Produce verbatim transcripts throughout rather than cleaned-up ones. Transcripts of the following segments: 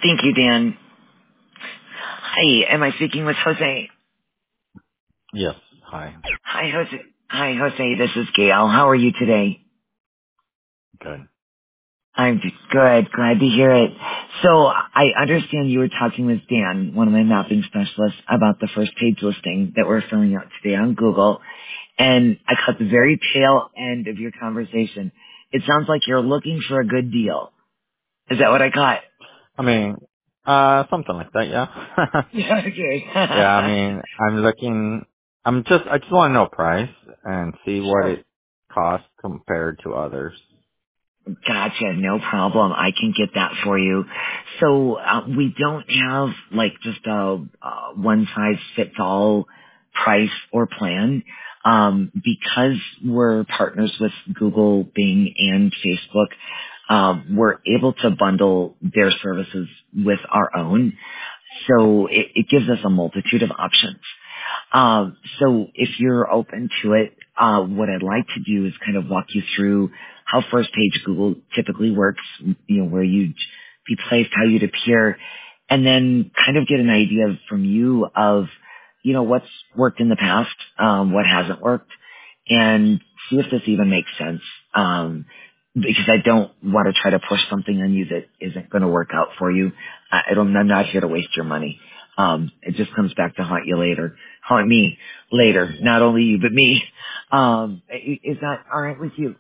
Thank you, Dan. Hi, am I speaking with Jose? Yes. Hi. Hi, Jose. Hi, Jose. This is Gail. How are you today? Good. I'm good. Glad to hear it. So I understand you were talking with Dan, one of my mapping specialists, about the first page listing that we're filling out today on Google. And I caught the very tail end of your conversation. It sounds like you're looking for a good deal. Is that what I caught? I mean, uh, something like that, yeah. Okay. yeah, I mean, I'm looking, I'm just, I just want to know price and see what Sure. it costs compared to others. Gotcha, no problem. I can get that for you. So uh, we don't have like just a, uh one size fits all price or plan. Um, because we're partners with Google, Bing, and Facebook, um, we're able to bundle their services with our own. So it, it gives us a multitude of options. Um, so if you're open to it, uh, what I'd like to do is kind of walk you through how first page Google typically works, you know, where you'd be placed, how you'd appear, and then kind of get an idea from you of, you know, what's worked in the past, um, what hasn't worked, and see if this even makes sense. Um, because I don't want to try to push something on you that isn't going to work out for you. I I don't, I'm not here to waste your money. Um, it just comes back to haunt you later, haunt me later, not only you, but me. Um, i- is that all right with you?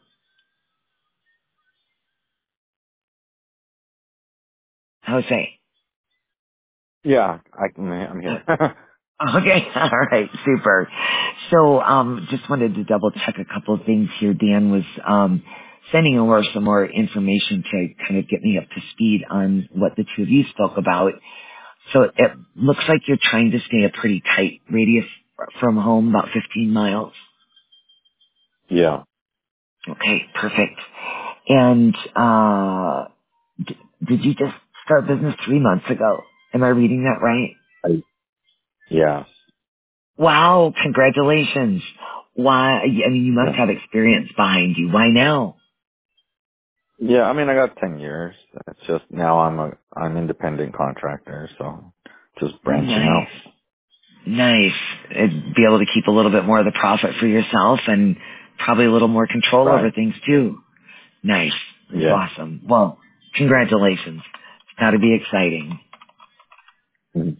Jose? Yeah, I can, I'm Uh, here. Okay, all right, super. So, um, just wanted to double check a couple of things here. Dan was, um, sending over some more information to kind of get me up to speed on what the two of you spoke about. So it looks like you're trying to stay a pretty tight radius from home, about fifteen miles. yeah. Okay, perfect. And, uh, d- did you just start business three months ago? Am I reading that right? I, yeah. Wow, congratulations. Why, I mean, you must Yeah. have experience behind you. Why now? Yeah, I mean, I got ten years. It's just now I'm a, I'm independent contractor, so just branching Nice. out. Nice. It'd be able to keep a little bit more of the profit for yourself and probably a little more control over Right. things too. Nice. That's Yeah. awesome. Well, congratulations. It's got to be exciting. Mhm.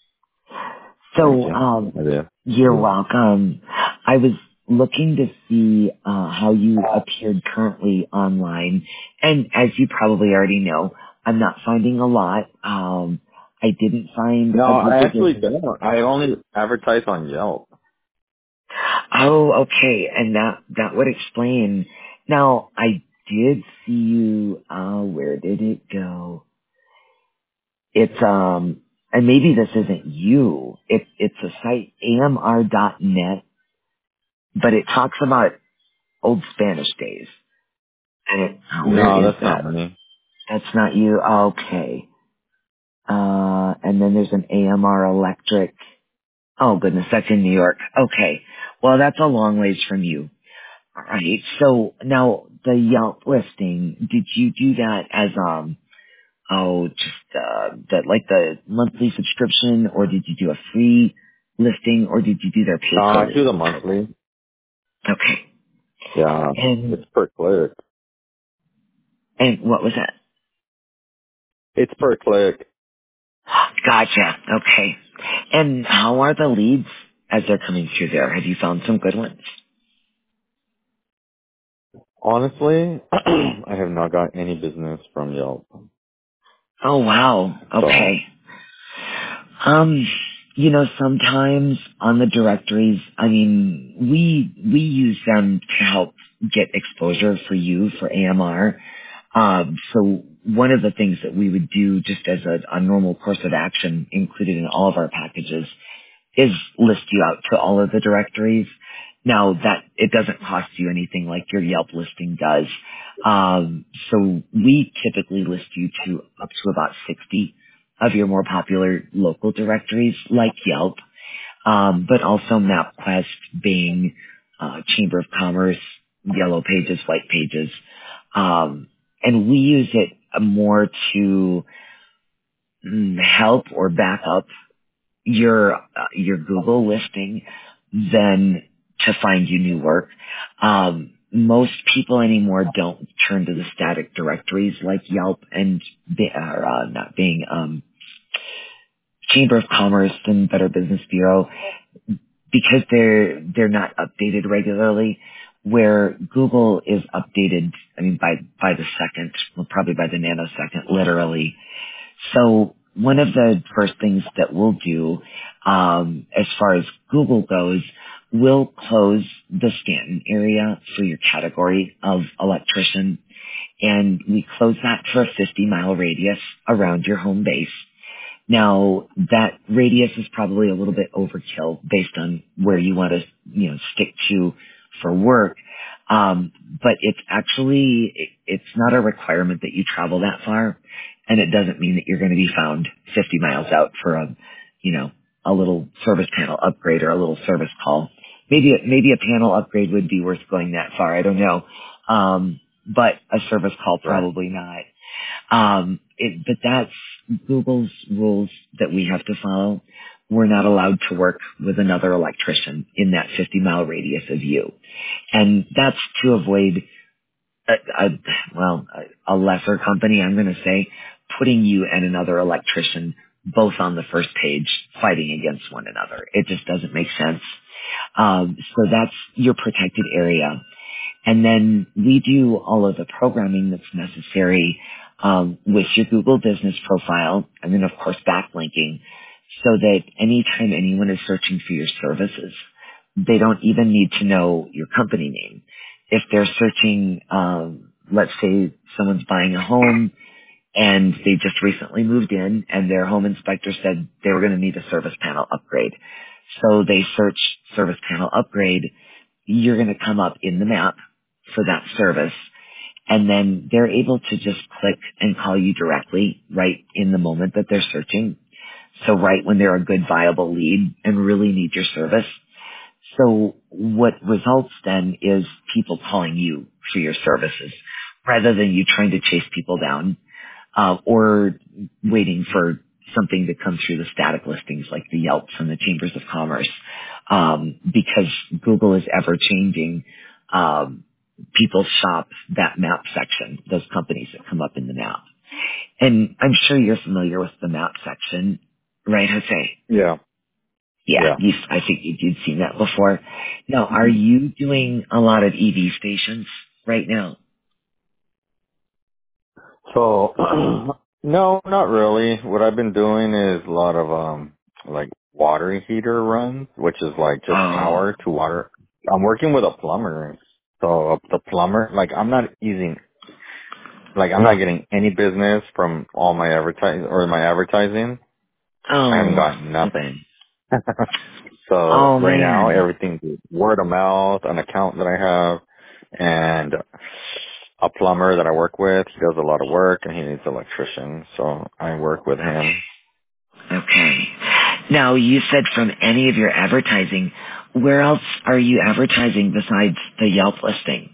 Thank So, you. um, I did. you're welcome. I was looking to see uh, how you appeared currently online, and as you probably already know, I'm not finding a lot. Um, I didn't find No, a group I of actually business. don't. I only advertise on Yelp. Oh, okay, and that that would explain. Now, I did see you. Uh, where did it go? It's um, and maybe this isn't you. It, it's a site A M R dot net, but it talks about old Spanish days. And it, oh, where No, is that's not that? me. That's not you. Okay. Uh, and then there's an A M R Electric. Oh goodness, that's in New York. Okay. Well, that's a long ways from you. All right. So now the Yelp listing, did you do that as, um, oh, just, uh, the, like the monthly subscription, or did you do a free listing, or did you do their pay No, per I do lead? the monthly. Okay. Yeah, And, it's per click. and what was that? It's per click. Gotcha. Okay. And how are the leads as they're coming through there? Have you found some good ones? Honestly, I have not got any business from Yelp. Oh wow. So, Okay. Um, you know, sometimes on the directories, I mean, we we use them to help get exposure for you for A M R. Um, so one of the things that we would do just as a, a normal course of action included in all of our packages is list you out to all of the directories. Now that it doesn't cost you anything like your Yelp listing does. Um, so we typically list you to up to about sixty of your more popular local directories like Yelp, um, but also MapQuest, Bing, uh, Chamber of Commerce, Yellow Pages, White Pages. Um, and we use it more to mm, help or back up your uh, your Google listing than to find you new work. Um, most people anymore don't turn to the static directories like Yelp and Bi- or, uh, not Bing, um, Chamber of Commerce and Better Business Bureau because they're they're not updated regularly. Where Google is updated, I mean by by the second, well probably by the nanosecond, literally. So one of the first things that we'll do, um, as far as Google goes, we'll close the Stanton area for your category of electrician, and we close that for a fifty mile radius around your home base. Now, that radius is probably a little bit overkill based on where you want to, you know, stick to for work. Um, but it's actually, it, it's not a requirement that you travel that far. And it doesn't mean that you're going to be found fifty miles out for a, you know, a little service panel upgrade or a little service call. Maybe, a- maybe a panel upgrade would be worth going that far. I don't know. Um, but a service call, Right. probably not. Um, it, but that's Google's rules that we have to follow. We're not allowed to work with another electrician in that fifty mile radius of you. And that's to avoid a, a well, a, a lesser company, I'm going to say, putting you and another electrician both on the first page fighting against one another. It just doesn't make sense. Um, so that's your protected area. And then we do all of the programming that's necessary um, with your Google business profile, and then of course backlinking, so that anytime anyone is searching for your services, they don't even need to know your company name. If they're searching, um, let's say someone's buying a home and they just recently moved in and their home inspector said they were going to need a service panel upgrade. So they search service panel upgrade, you're going to come up in the map for that service. And then they're able to just click and call you directly right in the moment that they're searching. So right when they're a good viable lead and really need your service. So what results then is people calling you for your services rather than you trying to chase people down uh, or waiting for something to come through the static listings like the Yelps and the Chambers of Commerce, um, because Google is ever changing. Um, people shop that map section, those companies that come up in the map. And I'm sure you're familiar with the map section, right, Jose? Yeah. Yeah, Yeah. you, I think you- you'd seen that before. Now, are Mhm. you doing a lot of E V stations right now? So, no, not really. What I've been doing is a lot of, um, like water heater runs, which is like just Oh, power to water. I'm working with a plumber. So the plumber, like I'm not using, like I'm not getting any business from all my advertise or my advertising. I haven't oh, got nothing. So oh right now man. everything's word of mouth, an account that I have, and a plumber that I work with. He does a lot of work and he needs an electrician, so I work with him. Okay. Now, you said from any of your advertising, where else are you advertising besides the Yelp listing?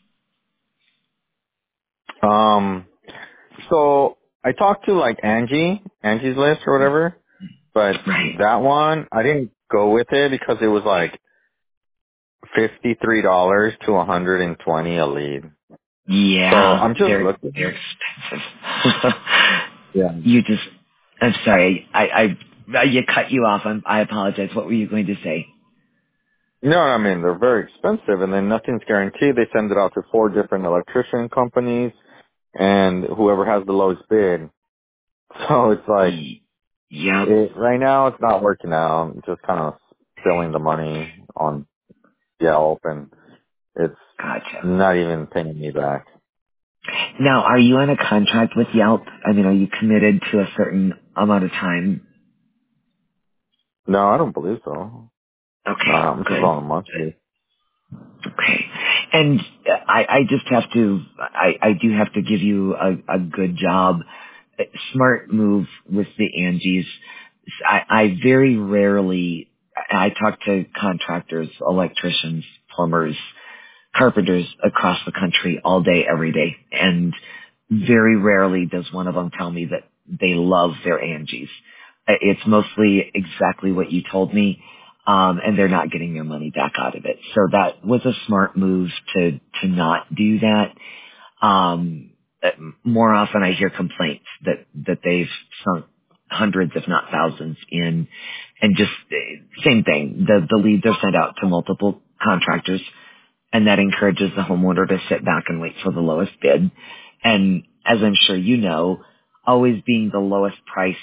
Um, so I talked to like Angie, Angie's List or whatever, but Right. that one I didn't go with it because it was like fifty-three dollars to one hundred twenty a lead. So Yeah, I'm just they're looking. they're expensive. Yeah. You just, I'm sorry, I, I, you cut you off. I'm, I apologize. What were you going to say? No, I mean, they're very expensive and then nothing's guaranteed. They send it out to four different electrician companies and whoever has the lowest bid. So it's like, Y- Yep. it, right now it's not working out. I'm just kind of spilling the money on Yelp and it's Gotcha. not even paying me back. Now, are you on a contract with Yelp? I mean, are you committed to a certain amount of time? No, I don't believe so. No, Okay, I'm just good. on a monthly. Okay. And I, I just have to, I, I do have to give you a, a good job. Smart move with the Angies. I, I very rarely, I talk to contractors, electricians, plumbers, carpenters across the country all day, every day. And very rarely does one of them tell me that they love their Angies. Uh, It's mostly exactly what you told me, um, and they're not getting their money back out of it. So that was a smart move to to not do that. Um, uh, more often I hear complaints that, that they've sunk hundreds, if not thousands in, and just uh, same thing. The, the leads are sent out to multiple contractors, and that encourages the homeowner to sit back and wait for the lowest bid. And as I'm sure you know, always being the lowest price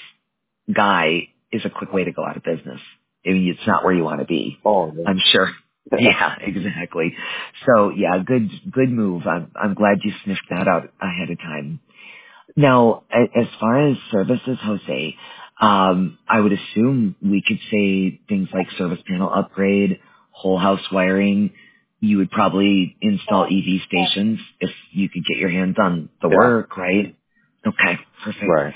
guy is a quick way to go out of business. I mean, it's not where you want to be. Oh, yeah. I'm sure. Yeah, exactly. So yeah, good, good move. I'm, I'm glad you sniffed that out ahead of time. Now, a- as far as services, Jose, um, I would assume we could say things like service panel upgrade, whole house wiring. You would probably install E V stations if you could get your hands on the Yeah. work, right? Okay, perfect. Right.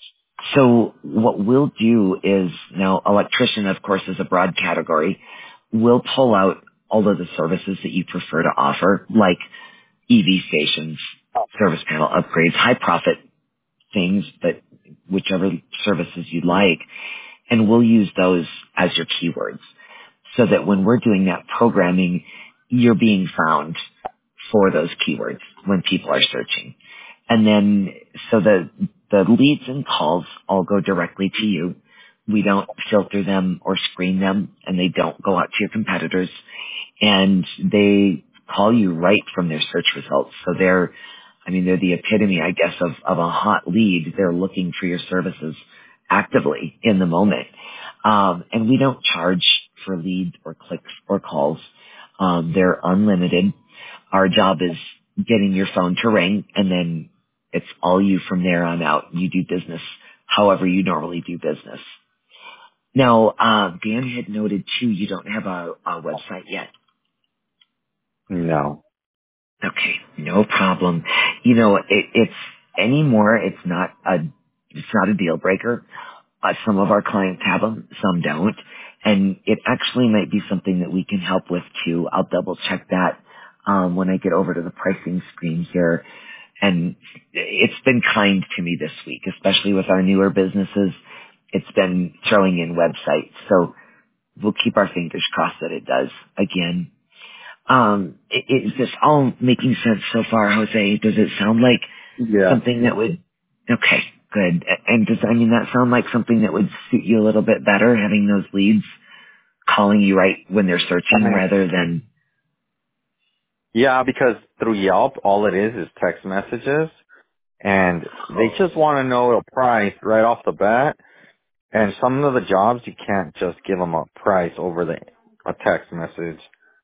So what we'll do is, now electrician, of course, is a broad category. We'll pull out all of the services that you prefer to offer, like E V stations, service panel upgrades, high profit things, but whichever services you like, and we'll use those as your keywords so that when we're doing that programming, you're being found for those keywords when people are searching. And then, so the, the leads and calls all go directly to you. We don't filter them or screen them, and they don't go out to your competitors. And they call you right from their search results. So they're, I mean, they're the epitome, I guess, of, of a hot lead. They're looking for your services actively in the moment. Um, and we don't charge for leads or clicks or calls. Um, they're unlimited. Our job is getting your phone to ring, and then it's all you from there on out. You do business however you normally do business. Now, uh, Dan had noted too, you don't have a, a website yet. No. Okay, no problem. You know, it, it's anymore. It's not a, it's not a deal breaker. Uh, some of our clients have them, some don't, and it actually might be something that we can help with too. I'll double check that um, when I get over to the pricing screen here. And it's been kind to me this week, especially with our newer businesses. It's been throwing in websites, so we'll keep our fingers crossed that it does again. Um, i- is this all making sense so far, Jose? Does it sound like Yeah. something that would, okay, good. A- And does, I mean, that sound like something that would suit you a little bit better, having those leads calling you right when they're I searching mean, rather than, yeah, because through Yelp, all it is is text messages, and they just want to know a price right off the bat. And some of the jobs, you can't just give them a price over the a text message.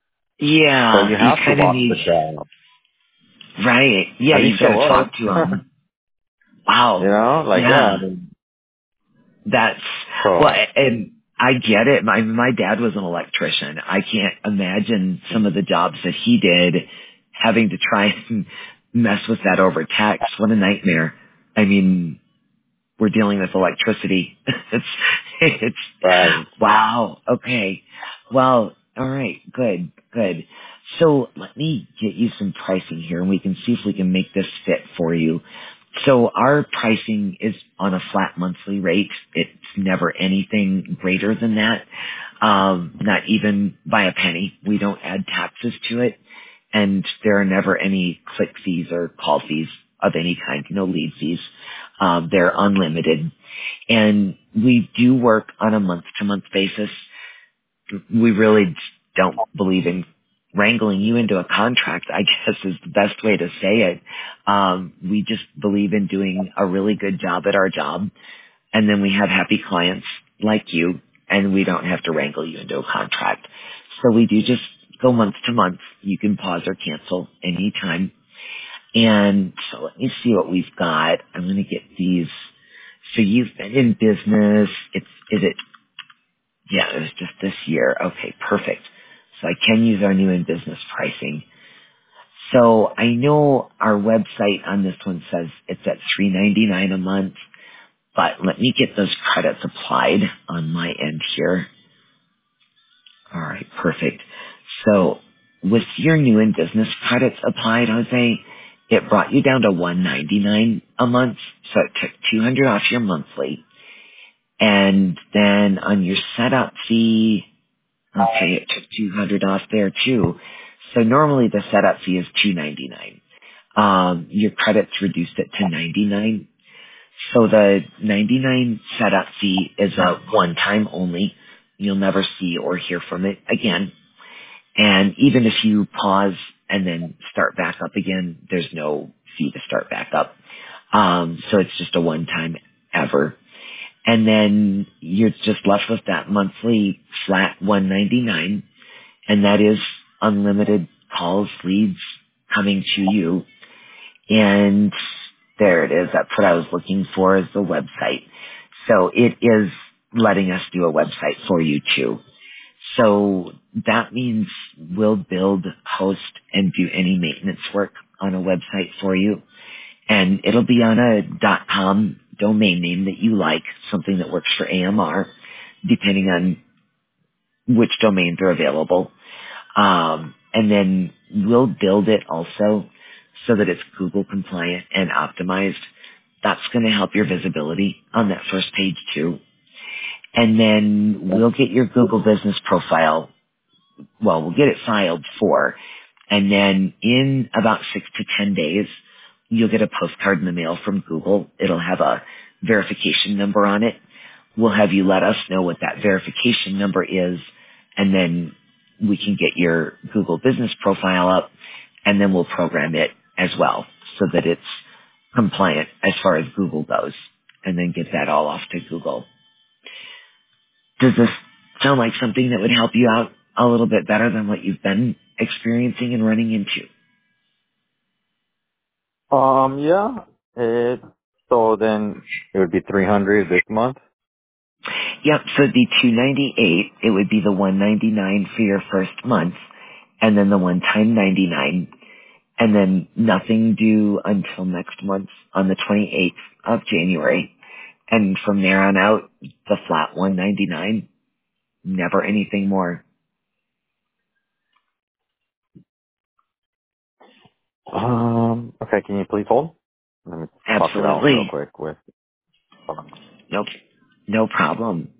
So yeah, you you have to kind of walk need, the job. right, yeah, At least you've got to show up. talk to them. You Wow, know, like, yeah. yeah. I mean, That's, well, so, and I get it. My, my dad was an electrician. I can't imagine some of the jobs that he did having to try and mess with that over text. What a nightmare. I mean, we're dealing with electricity. it's, it's, right. wow. Okay. Well, all right. Good. Good. So let me get you some pricing here and we can see if we can make this fit for you. So our pricing is on a flat monthly rate. It's never anything greater than that. Um, not even by a penny. We don't add taxes to it. And there are never any click fees or call fees of any kind, no lead fees. Um, they're unlimited. And we do work on a month-to-month basis. We really don't believe in wrangling you into a contract, I guess is the best way to say it. Um, we just believe in doing a really good job at our job. And then we have happy clients like you, and we don't have to wrangle you into a contract. So we do just go month to month. You can pause or cancel anytime. And so let me see what we've got. I'm going to get these. So you've been in business. It's, is it, yeah, it was just this year. Okay, perfect. So I can use our new in business pricing. So I know our website on this one says it's at three ninety-nine a month, but let me get those credits applied on my end here. All right, perfect. So with your new in business credits applied, Jose, It brought you down to one ninety-nine a month, so it took two hundred off your monthly. And then on your setup fee, okay, it took two hundred off there too. So normally the setup fee is two ninety-nine. Um, your credits reduced it to ninety-nine. So the ninety-nine setup fee is a one-time only. You'll never see or hear from it again. And even if you pause and then start back up again, there's no fee to start back up. Um, so it's just a one-time ever. And then you're just left with that monthly flat one ninety-nine, and that is unlimited calls, leads coming to you. And there it is. That's what I was looking for, is the website. So it is letting us do a website for you too. So that means we'll build, host, and do any maintenance work on a website for you. And it'll be on a .com domain name that you like, something that works for A M R, depending on which domains are available. Um, and then we'll build it also so that it's Google compliant and optimized. That's going to help your visibility on that first page too. And then we'll get your Google business profile. Well, we'll get it filed for. And then in about six to ten days, you'll get a postcard in the mail from Google. It'll have a verification number on it. We'll have you let us know what that verification number is, and then we can get your Google business profile up, and then we'll program it as well so that it's compliant as far as Google goes, and then get that all off to Google. Does this sound like something that would help you out a little bit better than what you've been experiencing and running into? Um, yeah. It, so then it would be three hundred this month. Yep, so it'd be two ninety-eight. It would be the one ninety-nine for your first month, and then the one-time ninety-nine, and then nothing due until next month on the twenty-eighth of January. And from there on out, the flat one ninety-nine, never anything more. Um, okay, can you please hold? Let me talk it out real Absolutely. quick with, hold on. Nope. No problem.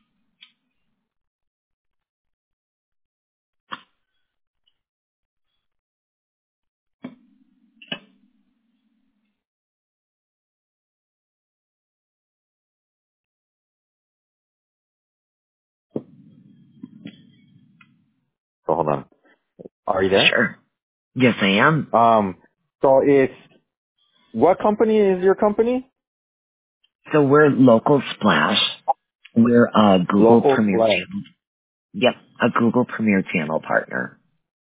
So hold on. Are you there? Sure. Yes, I am. Um, so it's, what company is your company? So we're Local Splash. We're a Google Local Premier Slash. Channel. Yep, a Google Premier Channel partner.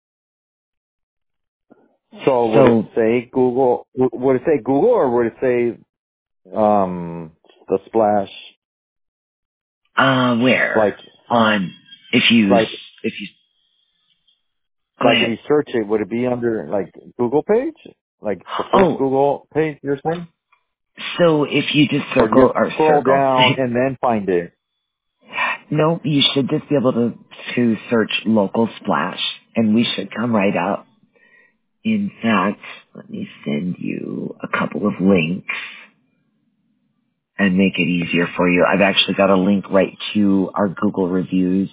So would it So, say Google, would it say Google or would it say, um, the Splash, uh, where? like, On, if you, like, if you, go like if ahead. you search it, would it be under, like, Google page? Like the first Oh, Google page you're saying? so if you just Or circle, just or scroll circle, down and then find it? no, you should just be able to, to search Local Splash, and we should come right up. In fact, let me send you a couple of links and make it easier for you. I've actually got a link right to our Google reviews.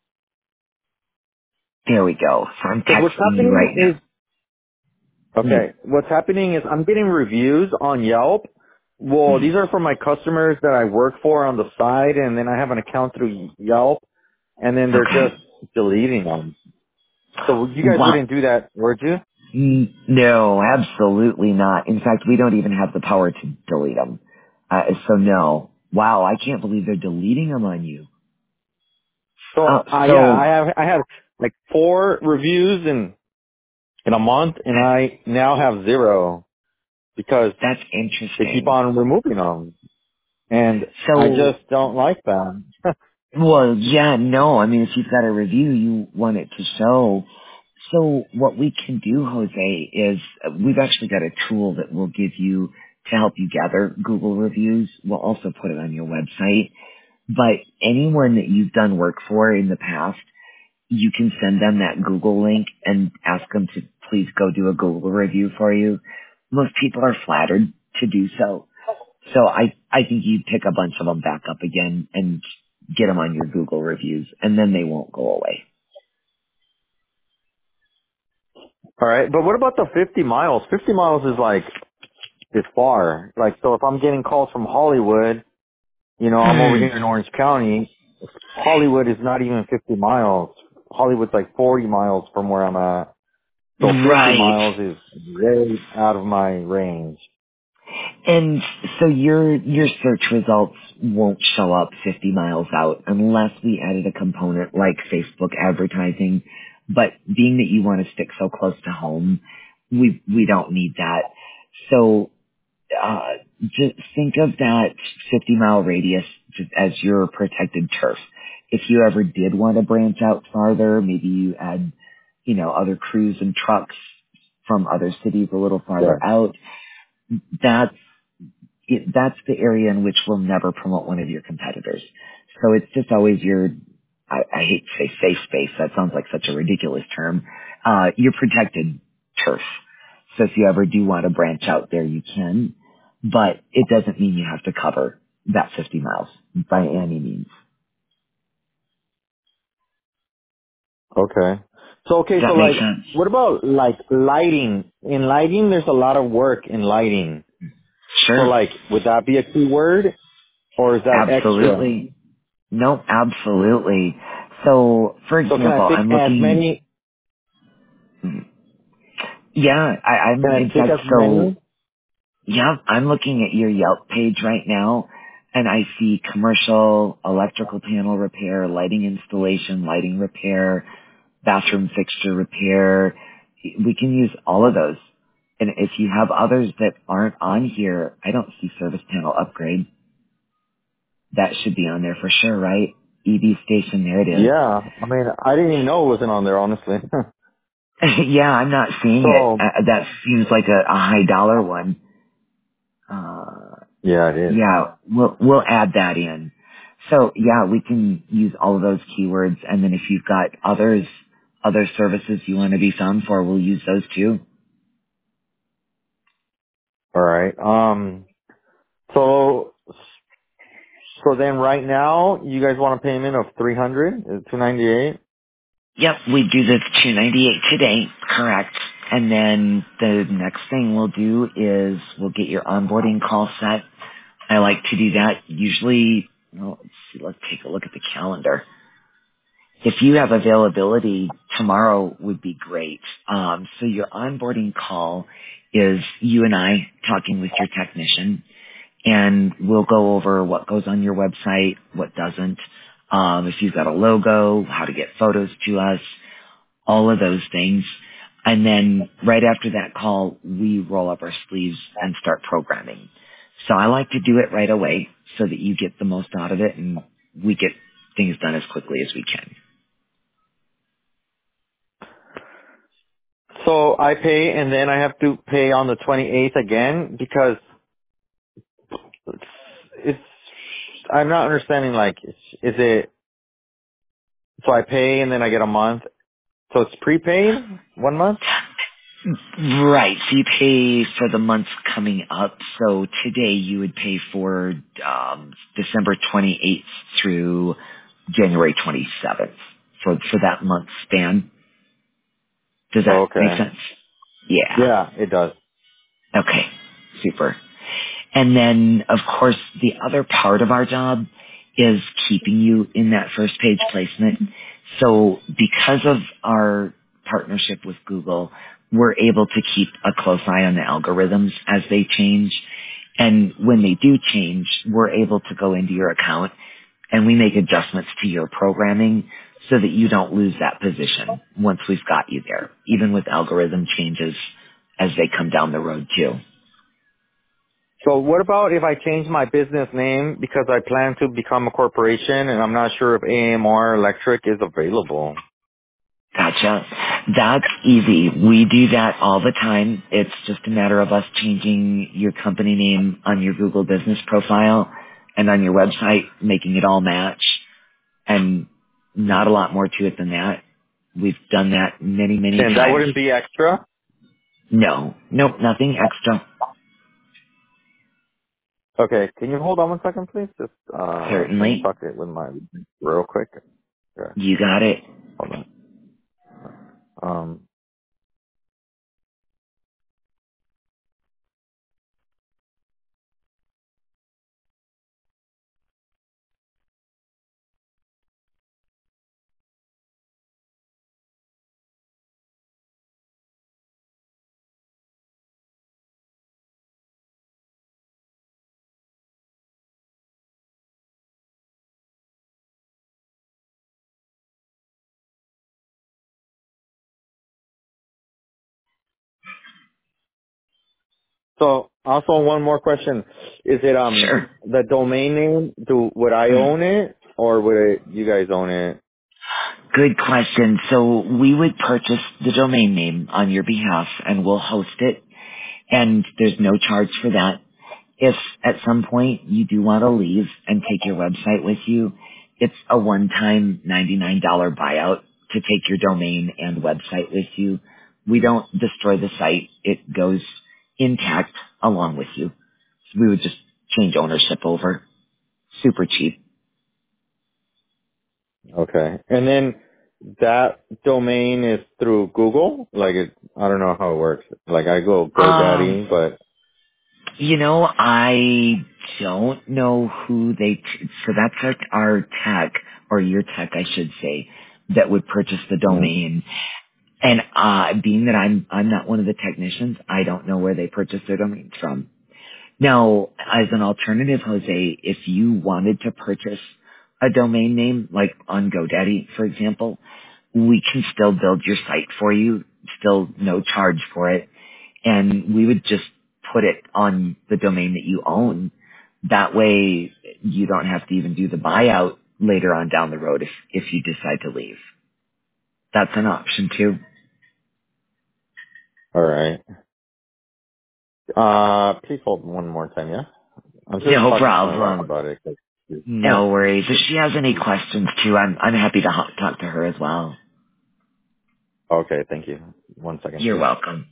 There we go. So I'm Because what's texting you happening right is, now. Hmm. okay, what's happening is I'm getting reviews on Yelp. Well, Hmm. these are from my customers that I work for on the side, and then I have an account through Yelp, and then they're Okay. just deleting them. So you guys Well, wouldn't do that, would you? n- no, absolutely not. In fact, we don't even have the power to delete them. Uh, so no. Wow, I can't believe they're deleting them on you. So, Uh, uh, yeah, I so have I have like four reviews in in a month, and that, I now have zero because that's they keep interesting. on removing them, and I So, just don't like that. well, yeah, no, I mean, if you've got a review, you want it to show. So what we can do, Jose, is uh, we've actually got a tool that will give you to help you gather Google reviews. We'll also put it on your website. But anyone that you've done work for in the past, you can send them that Google link and ask them to please go do a Google review for you. most people are flattered to do so. So I, I think you pick a bunch of them back up again and get them on your Google reviews, and then they won't go away. All right, but what about the fifty miles? fifty miles is like, is far. Like, so if I'm getting calls from Hollywood, you know, I'm over Hmm. here in Orange County. Hollywood is not even fifty miles. Hollywood's like forty miles from where I'm at. So fifty Right. miles is way out of my range. And so your your search results won't show up fifty miles out unless we added a component like Facebook advertising. But being that you want to stick so close to home, we we don't need that. So uh, just think of that fifty mile radius just as your protected turf. If you ever did want to branch out farther, maybe you add, you know, other crews and trucks from other cities a little farther Yeah. out. That's it, that's the area in which we'll never promote one of your competitors. So it's just always your, I, I hate to say safe space. That sounds like such a ridiculous term. Uh, your protected turf. So if you ever do want to branch out there, you can, but it doesn't mean you have to cover that fifty miles by any means. Okay. So, okay, Does so that make like, sense? what about like lighting? In lighting, there's a lot of work in lighting. So Sure. like, would that be a keyword or is that extra? Absolutely. No, absolutely. So, for So can I example, pick I'm as looking, many, yeah, I, I'm can I in pick fact, as so many? yeah, I'm looking at your Yelp page right now, and I see commercial, electrical panel repair, lighting installation, lighting repair, bathroom fixture repair. We can use all of those. And if you have others that aren't on here, I don't see service panel upgrade. That should be on there for sure, right? E V station, there it is. Yeah. I mean, I didn't even know it wasn't on there, honestly. Yeah, I'm not seeing it. So, Uh, that seems like a, a high dollar one. Uh, yeah, it is. Yeah, we'll we'll add that in. So yeah, we can use all of those keywords, and then if you've got others, other services you want to be found for, we'll use those too. All right. Um, so, so then right now, you guys want a payment of three hundred, two ninety-eight? Yep, we do the two ninety-eight today, correct. And then the next thing we'll do is we'll get your onboarding call set. I like to do that usually. Well, let's see. Let's take a look at the calendar. If you have availability, tomorrow would be great. Um, so your onboarding call is you and I talking with your technician, and we'll go over what goes on your website, what doesn't, um, if you've got a logo, how to get photos to us, all of those things. And then right after that call, we roll up our sleeves and start programming. So I like to do it right away so that you get the most out of it and we get things done as quickly as we can. So I pay and then I have to pay on the twenty-eighth again because it's, it's I'm not understanding like, is it, so I pay and then I get a month. So it's prepaid one month? Right. So you pay for the months coming up. So today you would pay for um, December twenty-eighth through January twenty-seventh for for that month span. Does Oh, that make okay. sense? Yeah. Yeah, it does. Okay. Super. And then, of course, the other part of our job is keeping you in that first page placement. So because of our partnership with Google, we're able to keep a close eye on the algorithms as they change. And when they do change, we're able to go into your account and we make adjustments to your programming so that you don't lose that position once we've got you there, even with algorithm changes as they come down the road too. So what about if I change my business name because I plan to become a corporation and I'm not sure if A M R Electric is available? Gotcha. That's easy. We do that all the time. It's just a matter of us changing your company name on your Google business profile and on your website, making it all match, and not a lot more to it than that. We've done that many, many And that times. wouldn't be extra? No. Nope, nothing extra. Okay, can you hold on one second, please? Just uh, let me Certainly. talk it with my real quick. Okay, You got it. hold on. Um, so also one more question: Is it um Sure. the domain name? Do would I own it or would it, you guys own it? Good question. So we would purchase the domain name on your behalf and we'll host it, and there's no charge for that. If at some point you do want to leave and take your website with you, it's a one-time ninety-nine dollars buyout to take your domain and website with you. We don't destroy the site. It goes intact along with you. So we would just change ownership over. Super cheap. Okay, and then that domain is through Google. Like it, I don't know how it works. Like I go Um, GoDaddy, but You know, I don't know who they, t- so that's like our tech, or your tech, I should say, that would purchase the mm, domain. And, uh, being that I'm, I'm not one of the technicians, I don't know where they purchase their domains from. Now, as an alternative, Jose, if you wanted to purchase a domain name, like on GoDaddy, for example, we can still build your site for you, still no charge for it, and we would just put it on the domain that you own. That way you don't have to even do the buyout later on down the road if, if you decide to leave. That's an option too. all right. Uh, please hold one more time, yeah. I'm just No talking to my wife problem. about it. 'cause she's- No worries. If she has any questions too, I'm, I'm happy to ho- talk to her as well. Okay, thank you. One second, You're please. welcome.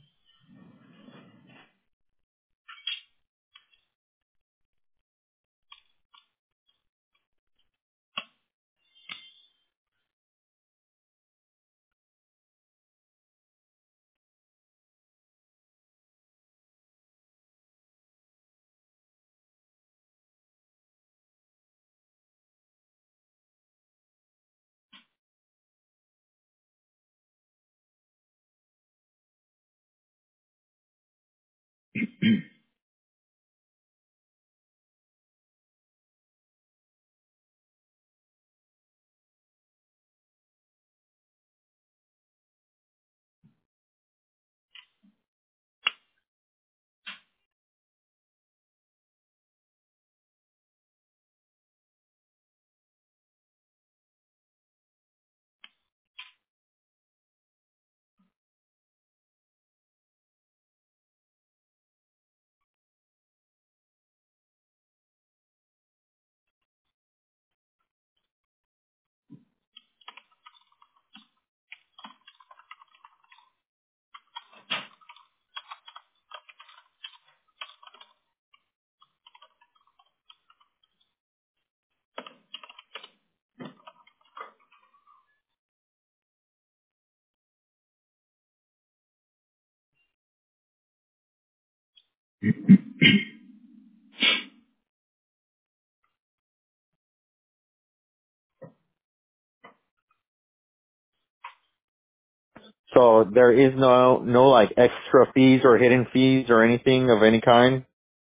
So there is no no like extra fees or hidden fees or anything of any kind.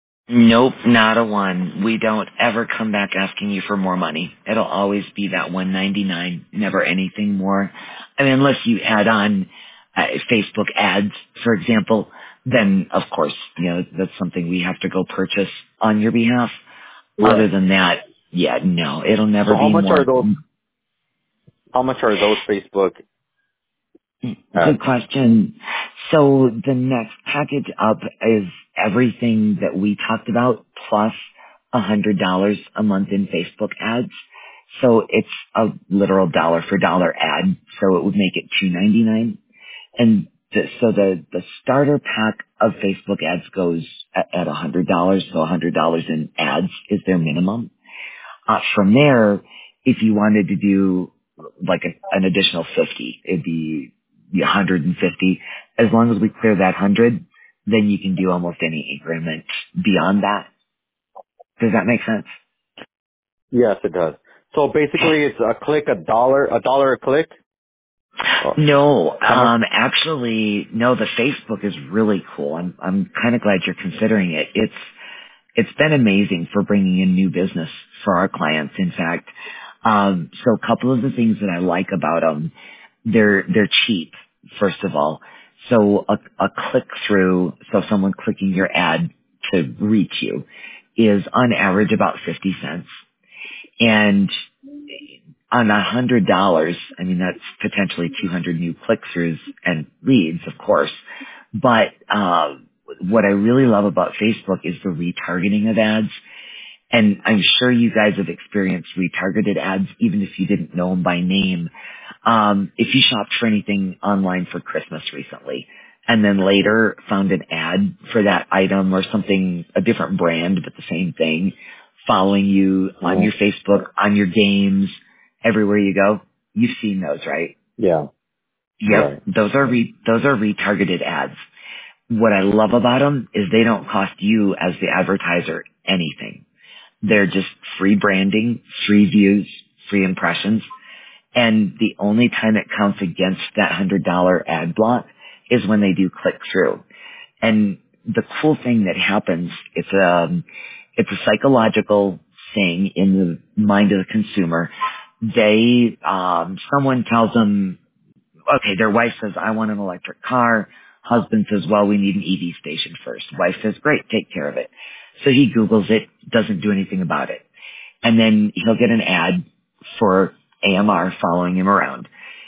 Nope, not a one. We don't ever come back asking you for more money. It'll always be that one ninety-nine, never anything more. I mean, unless you add on uh, Facebook ads, for example, then of course, you know, that's something we have to go purchase on your behalf. Other Right. than that, yeah, no, it'll never So how be much are more. those? How much are those Facebook Good ads? question. So the next package up is everything that we talked about plus a hundred dollars a month in Facebook ads. So it's a literal dollar for dollar ad. So it would make it two ninety nine. And the, so the, the starter pack of Facebook ads goes at, at one hundred dollars. So one hundred dollars in ads is their minimum. Uh, from there, if you wanted to do like an, an additional fifty, it'd be one hundred fifty. As long as we clear that one hundred, then you can do almost any increment beyond that. Does that make sense? Yes, it does. So basically, it's a click, a dollar, a dollar a click. Oh, No, how much? um, actually, no, the Facebook is really cool. I'm, I'm kind of glad you're considering it. It's, it's been amazing for bringing in new business for our clients. In fact, um, so a couple of the things that I like about them, they're, they're cheap, first of all. So a, a click through, so someone clicking your ad to reach you is on average about fifty cents. And on a hundred dollars, I mean, that's potentially two hundred new click-throughs and leads, of course. But, uh, what I really love about Facebook is the retargeting of ads. And I'm sure you guys have experienced retargeted ads, even if you didn't know them by name. Um, if you shopped for anything online for Christmas recently, and then later found an ad for that item or something, a different brand, but the same thing, following you on Mm, your Facebook, on your games, everywhere you go, you've seen those, right? yeah, Yep. right. Those are re- those are retargeted ads. What I love about them is they don't cost you as the advertiser anything. They're just free branding, free views, free impressions. And the only time it counts against that one hundred dollars ad block is when they do click through. And the cool thing that happens, it's a, it's a psychological thing in the mind of the consumer. They, um, someone tells them, okay, their wife says, I want an electric car. Husband says, well, we need an E V station first. Wife says, great, take care of it. So he Googles it, doesn't do anything about it. And then he'll get an ad for A M R following him around.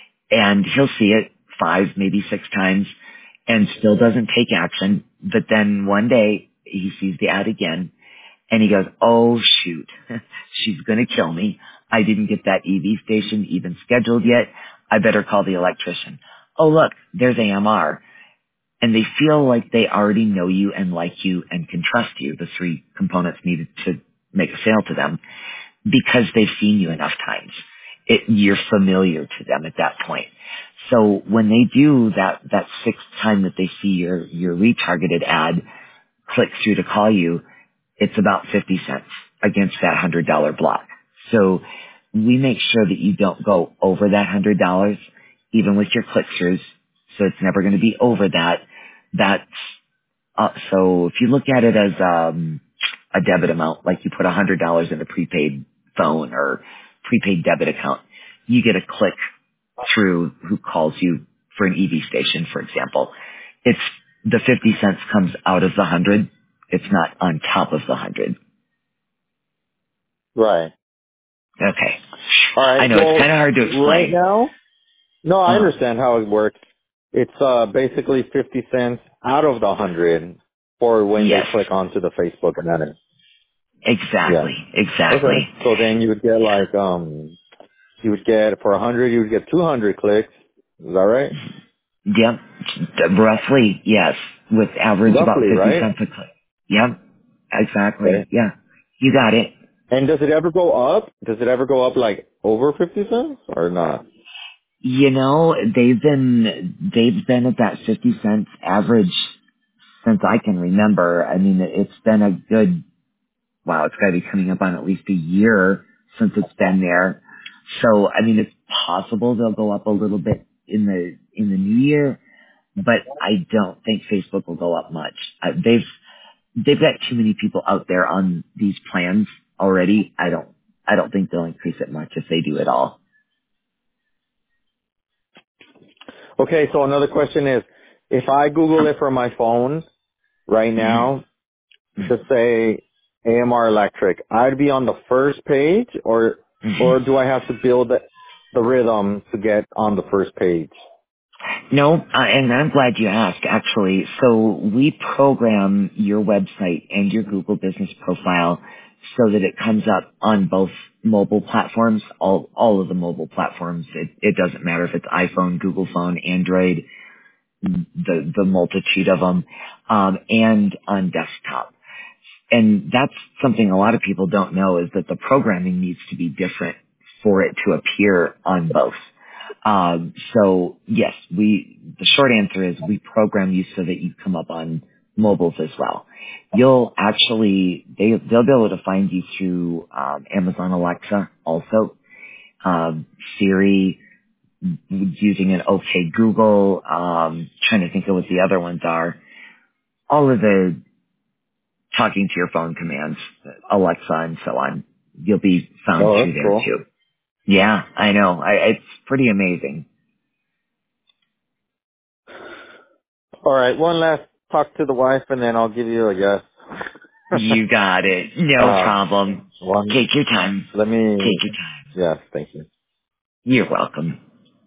And he'll see it five, maybe six times and still doesn't take action. But then one day he sees the ad again and he goes, oh shoot, she's going to kill me. I didn't get that E V station even scheduled yet. I better call the electrician. Oh look, there's A M R. And they feel like they already know you and like you and can trust you, the three components needed to make a sale to them, because they've seen you enough times. It, you're familiar to them at that point. So when they do that, that sixth time that they see your, your retargeted ad click through to call you, it's about fifty cents against that one hundred dollars block. So we make sure that you don't go over that one hundred dollars, even with your click-throughs. So it's never going to be over that. That's, uh, so if you look at it as um, a debit amount, like you put one hundred dollars in a prepaid phone or prepaid debit account, you get a click through who calls you for an E V station, for example. It's the fifty cents comes out of the one hundred. It's not on top of the one hundred. Right. Okay. All I right. know it's Well, kind of hard to right explain. now, no, I Uh, understand how it works. It's uh basically fifty cents out of the hundred for when they yes. click onto the Facebook and then. Yeah. Exactly. Exactly. Okay. So then you would get like um you would get for a hundred you would get two hundred clicks. Is that right? Yep. Roughly, yes. With average about Roughly, fifty right? cents a click. Yep. Exactly. Okay. Yeah. You got it. And does it ever go up? Does it ever go up like over fifty cents or not? You know, they've been, they've been at that fifty cents average since I can remember. I mean, it's been a good, wow, it's got to be coming up on at least a year since it's been there. So, I mean, it's possible they'll go up a little bit in the, in the new year, but I don't think Facebook will go up much. Uh, they've, they've got too many people out there on these plans already. I don't, I don't think they'll increase it much if they do at all. Okay, so another question is, if I Google it from my phone right Mhm. now, to say A M R Electric, I'd be on the first page, or Mhm. or do I have to build the, the rhythm to get on the first page? No, uh, and I'm glad you asked, actually. So we program your website and your Google business profile so that it comes up on both mobile platforms, all, all of the mobile platforms. It, it doesn't matter if it's iPhone, Google phone, Android, the, the multitude of them, um, and on desktop. And that's something a lot of people don't know is that the programming needs to be different for it to appear on both. Um, so yes, we, the short answer is we program you so that you come up on mobiles as well. You'll actually, they, they'll be able to find you through, um, Amazon Alexa also, um, Siri, using an OK Google, um, trying to think of what the other ones are. All of the talking to your phone commands, Alexa and so on. You'll be found Oh, through that's there cool. too. Yeah, I know. I, it's pretty amazing. All right, one last talk to the wife, and then I'll give you a yes. You got it. No um, problem. one. Take your time. Let me. Take your time. Yes, thank you. You're welcome.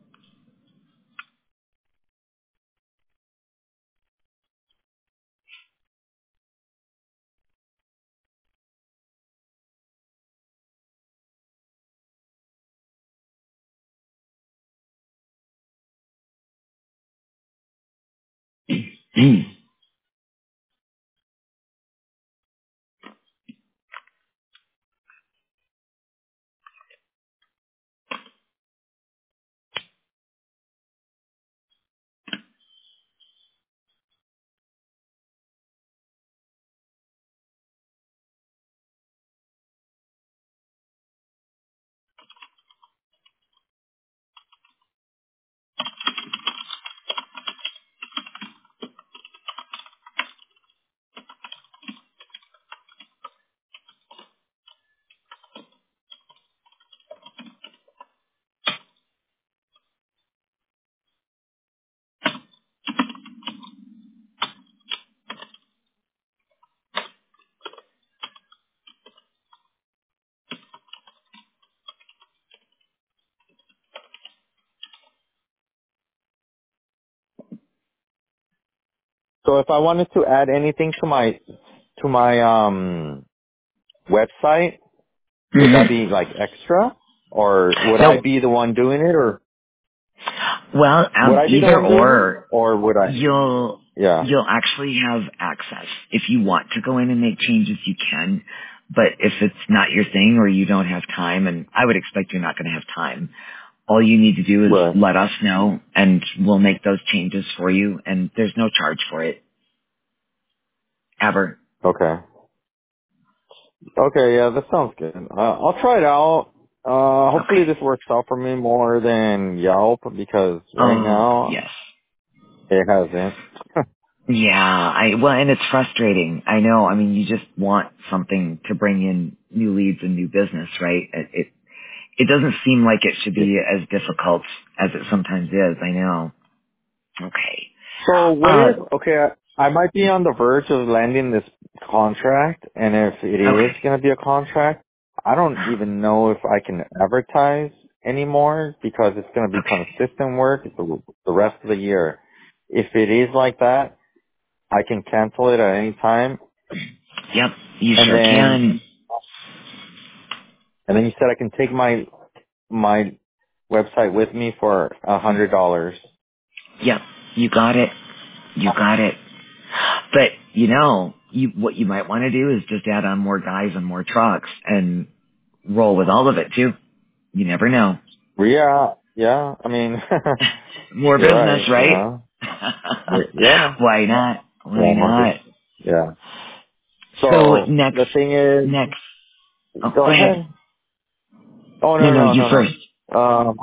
So if I wanted to add anything to my to my um website, would that be like extra, or would I So, be the one doing it, or well, would um, I be the either one doing it, or, or would I? you'll Yeah. you'll actually have access. If you want to go in and make changes, you can. But if it's not your thing or you don't have time, and I would expect you're not going to have time, all you need to do is Right. let us know and we'll make those changes for you, and there's no charge for it, ever. Okay. Okay. Yeah, that sounds good. Uh, I'll try it out. Uh, hopefully Okay. this works out for me more than Yelp because right Oh, now yes. it hasn't. Yeah, I, well, and it's frustrating. I know, I mean, you just want something to bring in new leads and new business, right? It, it, it doesn't seem like it should be as difficult as it sometimes is, I know. Okay. So what Uh, if, okay, I, I might be on the verge of landing this contract, and if it is okay. going to be a contract, I don't even know if I can advertise anymore because it's going to be Okay. consistent work the, the rest of the year. If it is like that, I can cancel it at any time, Yep, you and sure then, can. and then you said I can take my, my website with me for a hundred dollars. Yep, you got it. You got it. But, you know, you, what you might want to do is just add on more guys and more trucks and roll with all of it too. You never know. Yeah, yeah, I mean, More you're business, right, right? yeah. Yeah. Why not? Why Yeah, more not? business. Yeah. So So next, the thing is, next, oh, go go ahead. ahead. Oh No, no no, no you no first. no. Um,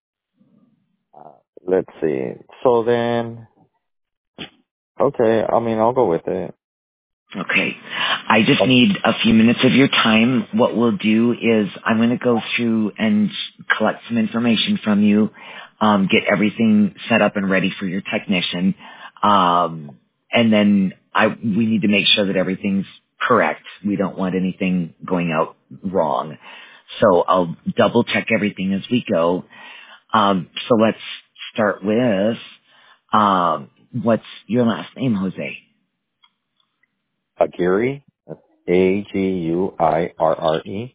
let's see. So then, okay. I mean, I'll go with it. Okay. I just Oh, need a few minutes of your time. What we'll do is I'm going to go through and collect some information from you, um, get everything set up and ready for your technician. Um, and then I, we need to make sure that everything's correct. We don't want anything going out wrong. So I'll double check everything as we go. Um, so let's start with, um, what's your last name, Jose? Aguirre. A G U I R R E.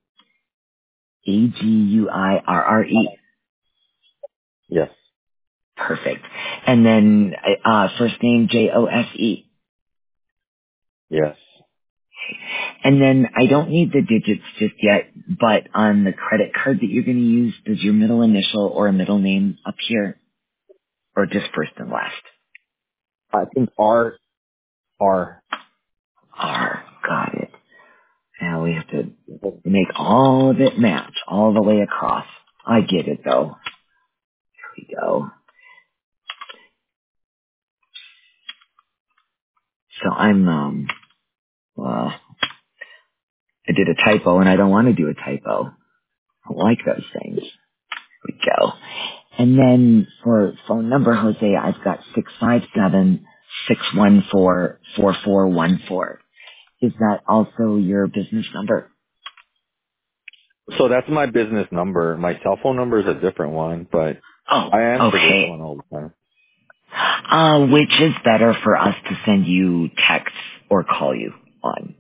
A G U I R R E. Yes. Perfect. And then uh, first name J O S E. Yes. And then I don't need the digits just yet, but on the credit card that you're going to use, does your middle initial or a middle name appear? Or just first and last? I think R, R. R. Got it. Now we have to make all of it match all the way across. I get it though. Here we go. So I'm, um, well, I did a typo and I don't want to do a typo. I like those things. Here we go. And then for phone number, Jose, I've got six five seven, six one four, four four one four. Is that also your business number? So that's my business number. My cell phone number is a different one, but Oh, I answer this okay. one all the time. Uh, which is better for us to send you texts or call you on?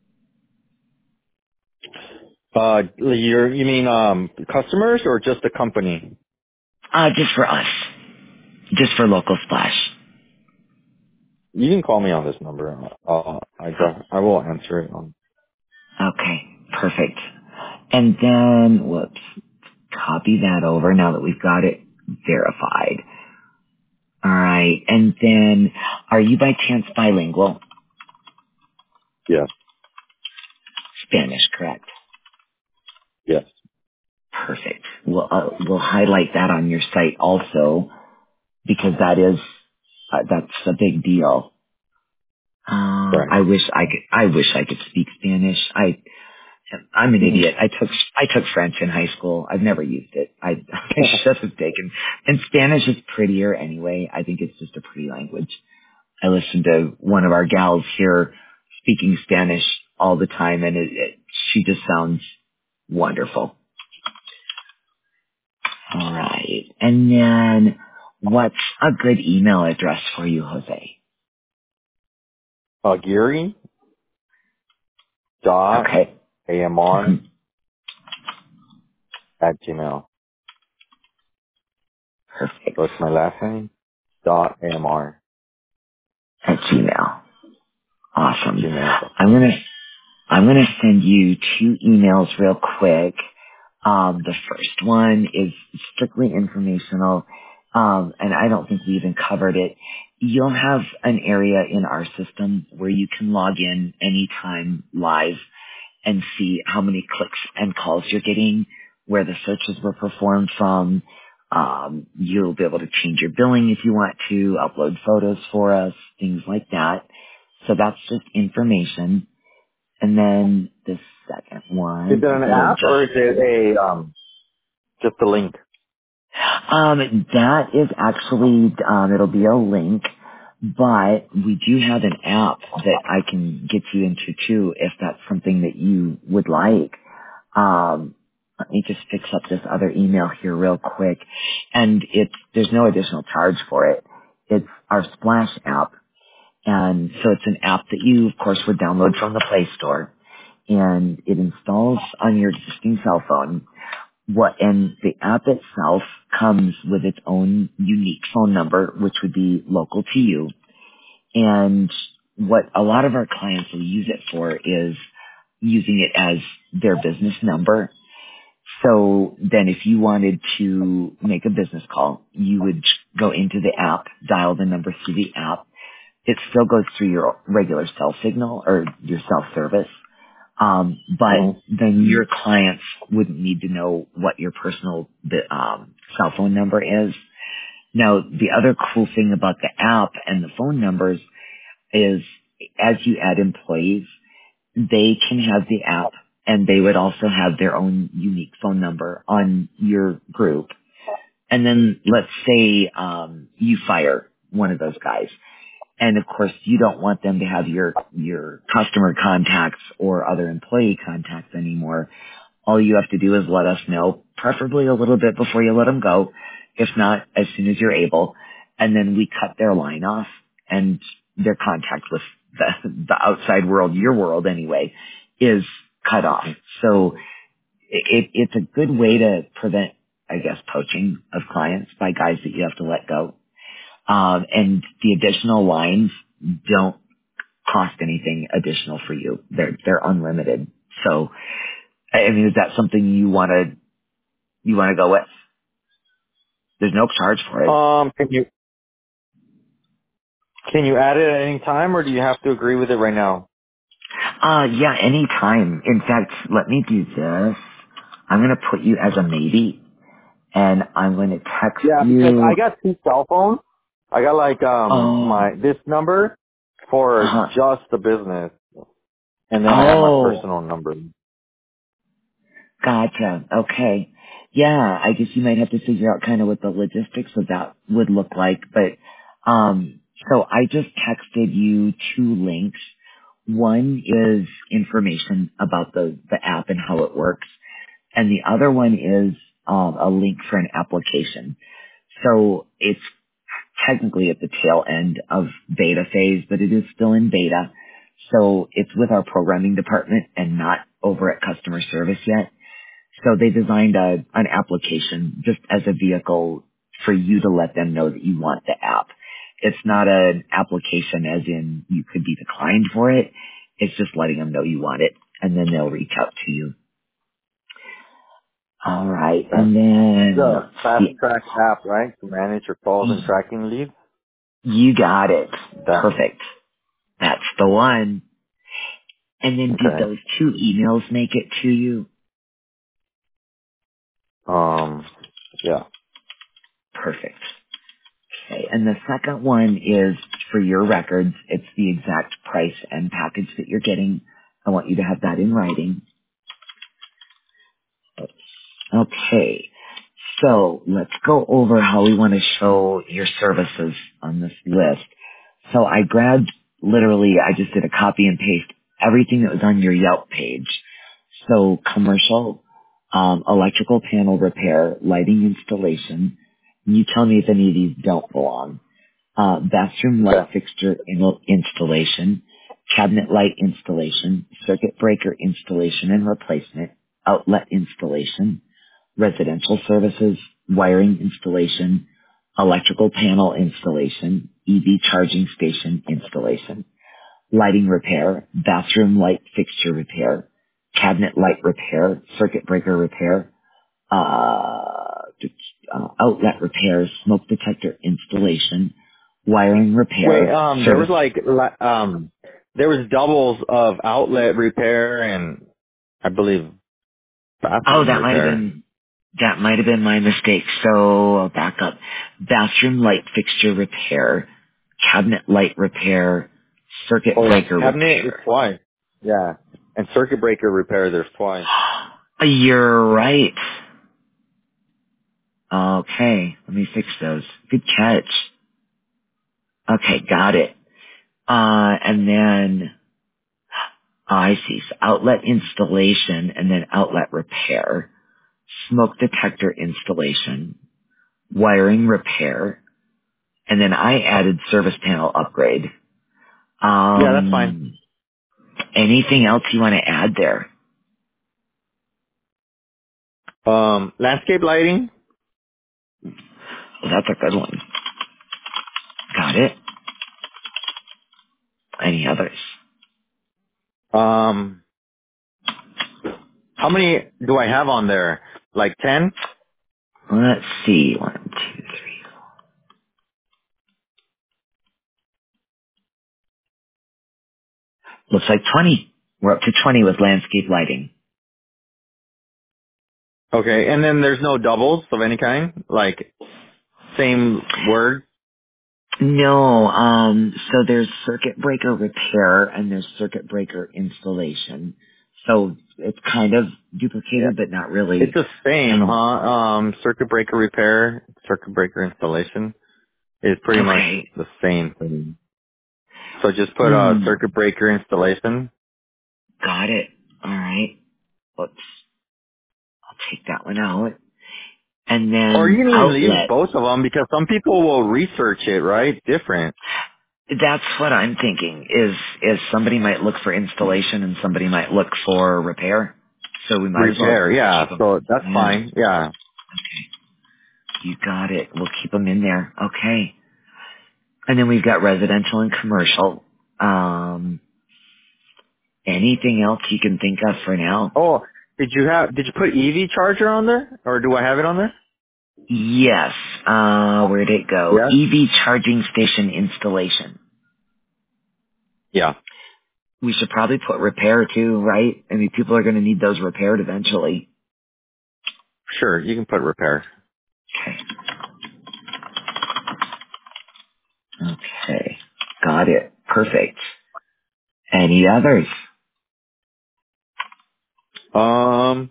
Uh, you're, you mean, um, customers or just the company? Uh, just for us. Just for Local Splash. You can call me on this number. Uh, I, don't- I will answer it on. Okay, perfect. And then, whoops, copy that over now that we've got it verified. All right, and then, are you by chance bilingual? Yes. Spanish, correct? Yes. Perfect. We'll, uh, we'll highlight that on your site also because that is, uh, that's a big deal. Uh, Right. I wish I could, I wish I could speak Spanish. I, I'm an Mhm. idiot. I took, I took French in high school. I've never used it. I, I should have taken, and Spanish is prettier anyway. I think it's just a pretty language. I listen to one of our gals here speaking Spanish all the time and it, it she just sounds wonderful. All right. And then what's a good email address for you, Jose? uh, Geary dot Okay. AMR at Gmail. So Perfect. it's my last name dot AMR At Gmail. at Awesome. Gmail. I'm going to, I'm going to send you two emails real quick. Um, the first one is strictly informational. Um, and I don't think we even covered it. You'll have an area in our system where you can log in anytime live and see how many clicks and calls you're getting, where the searches were performed from. Um, you'll be able to change your billing if you want to, upload photos for us, things like that. So that's just information. And then the second Is one it is an a little app or just, is it a um just a link? um, that is actually, um, it'll be a link, but we do have an app that I can get you into too if that's something that you would like. Um, let me just fix up this other email here real quick. And it's, there's no additional charge for it. It's our Splash app. And so it's an app that you, of course, would download from the Play Store. And it installs on your existing cell phone. What, and the app itself comes with its own unique phone number, which would be local to you. And what a lot of our clients will use it for is using it as their business number. So then if you wanted to make a business call, you would go into the app, dial the number through the app. It still goes through your regular cell signal or your cell service. Um, but Mm-hmm. then your clients wouldn't need to know what your personal um, cell phone number is. Now, the other cool thing about the app and the phone numbers is as you add employees, they can have the app and they would also have their own unique phone number on your group. And then let's say um, you fire one of those guys. And of course, you don't want them to have your, your customer contacts or other employee contacts anymore. All you have to do is let us know, preferably a little bit before you let them go. If not, as soon as you're able. And then we cut their line off and their contact with the, the outside world, your world anyway, is cut off. So it, it's a good way to prevent I guess, poaching of clients by guys that you have to let go. Um, and the additional lines don't cost anything additional for you. They're, they're unlimited. So, I mean, is that something you want to, you want to go with? There's no charge for it. Um, can you can you add it at any time, or do you have to agree with it right now? Uh, yeah, anytime. In fact, let me do this. I'm going to put you as a maybe, and I'm going to text Yeah, because you. I got two cell phones. I got like um Oh, my this number for uh-huh. just the business, and then I have my Oh, personal number. gotcha. Okay. Yeah, I guess you might have to figure out kind of what the logistics of that would look like. But, um, so I just texted you two links. One is information about the, the app and how it works. And the other one is, um, a link for an application. So it's technically at the tail end of beta phase, but it is still in beta. So it's with our programming department and not over at customer service yet. So they designed a, an application just as a vehicle for you to let them know that you want the app. It's not an application as in you could be declined for it. It's just letting them know you want it, and then they'll reach out to you. All right. And then The let's Fast see. Track app, right, to manage your calls and tracking leads. You got it. That Perfect. That's the one. And then did okay. those two emails make it to you? Um, yeah. Perfect. Okay. And the second one is for your records. It's the exact price and package that you're getting. I want you to have that in writing. Okay. So let's go over how we want to show your services on this list. So I grabbed literally, I just did a copy and paste everything that was on your Yelp page. So commercial, um, electrical panel repair, lighting installation. You tell me if any of these don't belong. Uh, bathroom light Okay. fixture in- installation, cabinet light installation, circuit breaker installation and replacement, outlet installation, residential services, wiring installation, electrical panel installation, E V charging station installation, lighting repair, bathroom light fixture repair, cabinet light repair, circuit breaker repair, uh, uh, outlet repair, smoke detector installation, wiring Wait, repair, um, there was service. like li- um, there was doubles of outlet repair and I believe Oh, bathroom that might have repair. been that might have been my mistake. So I'll back up. Bathroom light fixture repair, cabinet light repair, circuit Oh yeah, breaker cabinet is repair. twice. Yeah, and circuit breaker repair there's twice. You're right. Okay, let me fix those. Good catch. Okay, got it. Uh, and then, oh, I see. So outlet installation and then outlet repair, smoke detector installation, wiring repair, and then I added service panel upgrade. Yeah, that's fine. Um, anything else you want to add there? Um, landscape lighting. Well, that's a good one. Got it. Any others? Um, how many do I have on there? Like ten? Let's see. One, two, three. Looks like twenty. We're up to twenty with landscape lighting. Okay, and then there's no doubles of any kind? Like same word? No, um, so there's circuit breaker repair and there's circuit breaker installation. So it's kind of Yeah. duplicated, but not It's really. the same, huh? Um, Um, circuit breaker repair, circuit breaker installation is pretty much okay. the same thing. So just put uh, Hmm. circuit breaker installation. Got it. All right. Oops. I'll take that one out. And Or you then can even leave outlet. both of them because some people will research it, right? Different. That's what I'm thinking is, is somebody might look for installation and somebody might look for repair. So we might as well Repair, yeah. keep them. So that's Yeah. fine. Yeah. You got it. We'll keep them in there. Okay. And then we've got residential and commercial. Um, anything else you can think of for now? Oh, did you have? Did you put E V charger on there, or do I have it on there? Yes. Uh, where'd it go? Yeah. E V charging station installation. Yeah. We should probably put repair too, right? I mean, people are going to need those repaired eventually. Sure, you can put repair. Okay. Okay. Got it. Perfect. Any others? Um,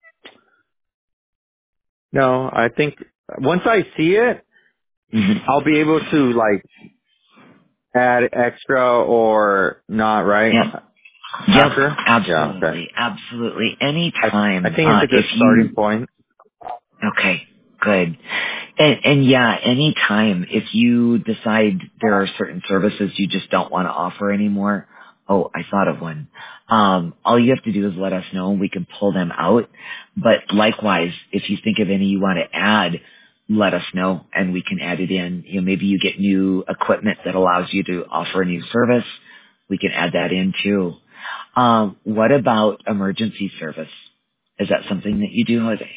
no, I think once I see it, Mhm. I'll be able to like add extra or not, right? Yep. Yep. After? Yeah, okay. Absolutely. Absolutely. I I Anytime, think it's uh, a good if starting you, point. okay, good. And, and yeah, anytime if you decide there are certain services you just don't want to offer anymore, oh, I thought of one. Um, all you have to do is let us know and we can pull them out. But likewise, if you think of any you want to add, let us know and we can add it in. You know, maybe you get new equipment that allows you to offer a new service. We can add that in too. Um, what about emergency service? Is that something that you do, Jose?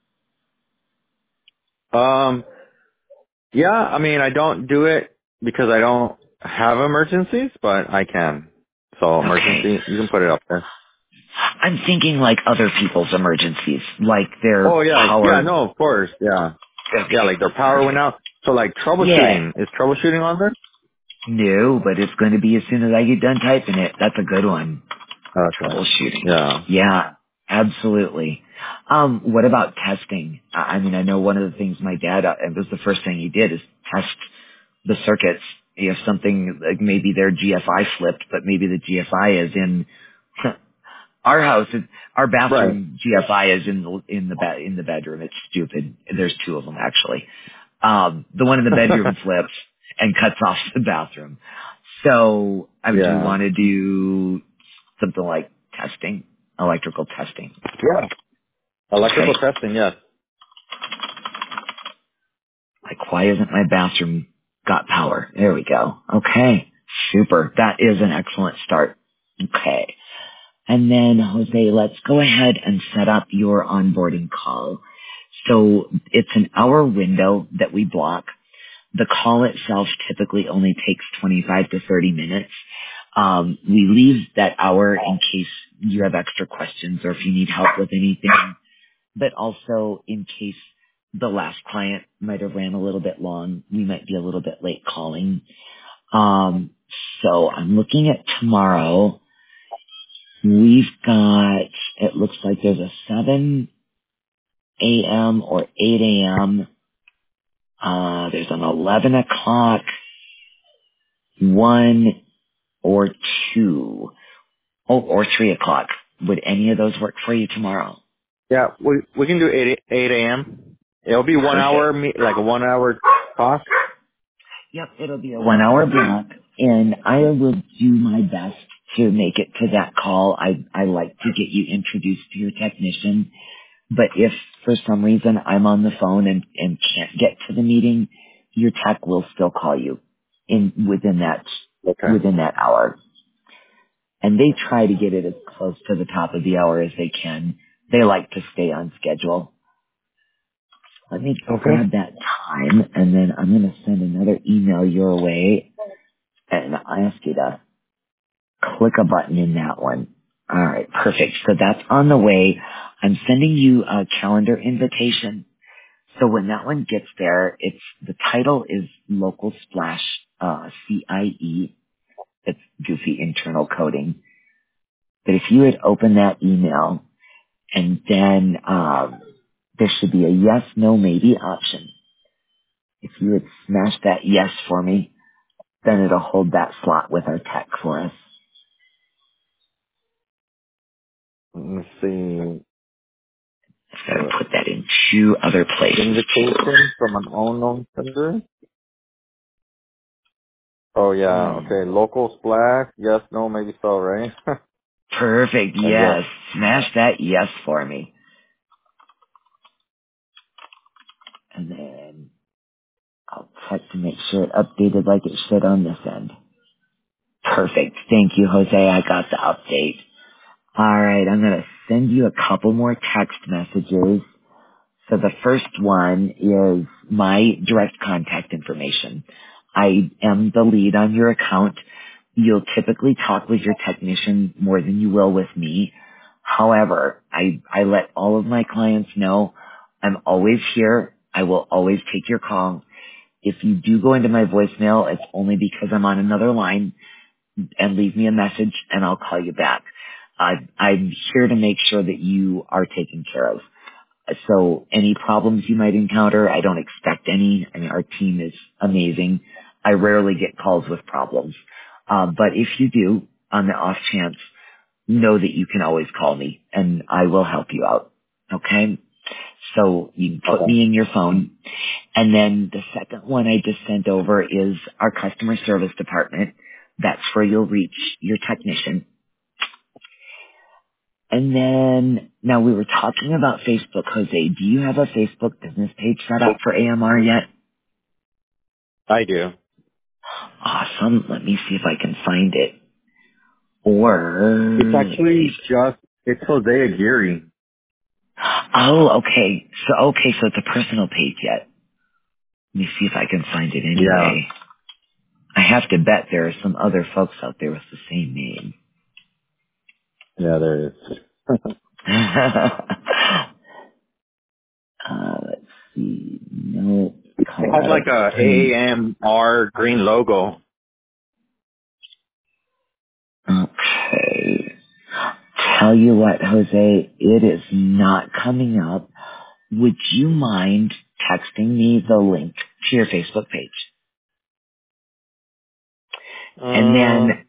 Um, yeah, I mean, I don't do it because I don't have emergencies, but I can. So Okay. emergency, you can put it up there. I'm thinking like other people's emergencies, like their Oh yeah, yeah, power. no, of course, yeah. Yeah, Okay, like their power went perfect. out. So like Yeah. troubleshooting, is troubleshooting on there? No, but it's going to be as soon as I get done typing it. That's a good one. Okay. Troubleshooting. Yeah. Yeah, absolutely. Um, what about testing? I I mean, I know one of the things my dad, uh, it was the first thing he did is test the circuits. If something, like maybe their G F I flipped, but maybe the G F I is in our house, is, our Right. bathroom G F I is in the, in the, ba- in the bedroom. It's stupid. There's two of them actually. Um, the one in the bedroom flips and cuts off the bathroom. So, I mean, do we yeah. want to do something like testing, electrical testing? Yeah. Okay. Electrical testing, yes. Like, why isn't my bathroom got power? There we go. Okay. Super. That is an excellent start. Okay. And then, Jose, let's go ahead and set up your onboarding call. So it's an hour window that we block. The call itself typically only takes twenty-five to thirty minutes. Um, we leave that hour in case you have extra questions or if you need help with anything, but also in case the last client might have ran a little bit long. We might be a little bit late calling. Um, so I'm looking at tomorrow. We've got, it looks like there's a seven a.m. or eight a.m. Uh, there's an eleven o'clock, one or two, oh, or three o'clock. Would any of those work for you tomorrow? Yeah, we we can do eight eight a.m. It'll be one Perfect. hour, me- like a one hour talk. Yep, it'll be a one hour block and I will do my best to make it to that call. I, I like to get you introduced to your technician, but if for some reason I'm on the phone and, and can't get to the meeting, your tech will still call you in, within that, Okay. within that hour. And they try to get it as close to the top of the hour as they can. They like to stay on schedule. Let me Okay. grab that time and then I'm going to send another email your way and I ask you to click a button in that one. All right, perfect. So that's on the way. I'm sending you a calendar invitation. So when that one gets there, it's the title is Local Splash uh, C I E. It's goofy internal coding. But if you would open that email and then um, there should be a yes, no, maybe option. If you would smash that yes for me, then it'll hold that slot with our tech for us. Let me see. Just gotta Uh, put that in two other places too. invitation from an unknown sender. Oh yeah. Hmm. Okay. Local splash. Yes. No. Maybe so. Right. Perfect. and yes. Yes. Smash that yes for me. And then I'll check to make sure it updated like it should on this end. Perfect. Thank you, Jose. I got the update. All right, I'm going to send you a couple more text messages. So the first one is my direct contact information. I am the lead on your account. You'll typically talk with your technician more than you will with me. However, I, I let all of my clients know I'm always here. I will always take your call. If you do go into my voicemail, it's only because I'm on another line, and leave me a message and I'll call you back. I, I'm here to make sure that you are taken care of. So any problems you might encounter, I don't expect any. I mean, our team is amazing. I rarely get calls with problems. Um, but if you do, on the off chance, know that you can always call me and I will help you out. Okay? So you can put Okay. me in your phone. And then the second one I just sent over is our customer service department. That's where you'll reach your technician. And then, now we were talking about Facebook, Jose. Do you have a Facebook business page set up for A M R yet? I do. Awesome. Let me see if I can find it. Or, It's let's see. actually just, it's Jose Aguirre. Oh, okay. So, okay, so it's a personal page yet. Let me see if I can find it Yeah. anyway. I have to bet there are some other folks out there with the same name. Yeah, there is. uh, let's see. No, It has Colorado like a Springs. A M R green logo. Okay. Tell you what, Jose, it is not coming up. Would you mind texting me the link to your Facebook page? And then Uh,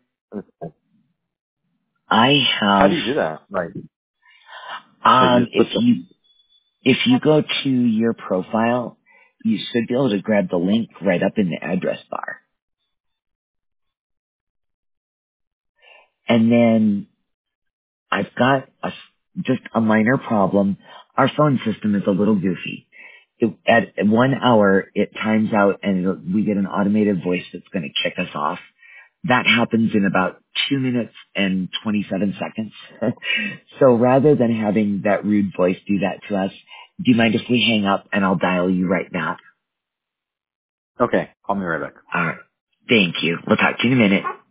I how have, do you do that? Like, like you um, just if put the, you, if you go to your profile, you should be able to grab the link right up in the address bar. And then I've got a, just a minor problem. Our phone system is a little goofy. It, at one hour, it times out and it'll, we get an automated voice that's going to kick us off. That happens in about two minutes and twenty-seven seconds. So rather than having that rude voice do that to us, do you mind if we hang up and I'll dial you right back? okay, call me right back. All right. Thank you. We'll talk to you in a minute.